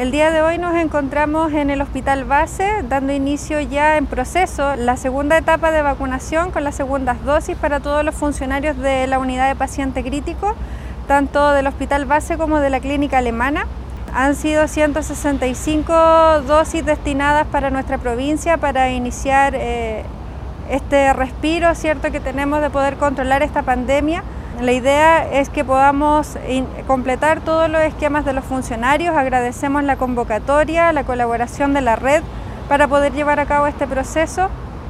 El día de hoy nos encontramos en el Hospital Base, dando inicio ya en proceso la segunda etapa de vacunación con las segundas dosis para todos los funcionarios de la unidad de paciente crítico, tanto del Hospital Base como de la Clínica Alemana. Han sido 165 dosis destinadas para nuestra provincia para iniciar este respiro, ¿cierto?, que tenemos de poder controlar esta pandemia. La idea es que podamos completar todos los esquemas de los funcionarios. Agradecemos la convocatoria, la colaboración de la red para poder llevar a cabo este proceso.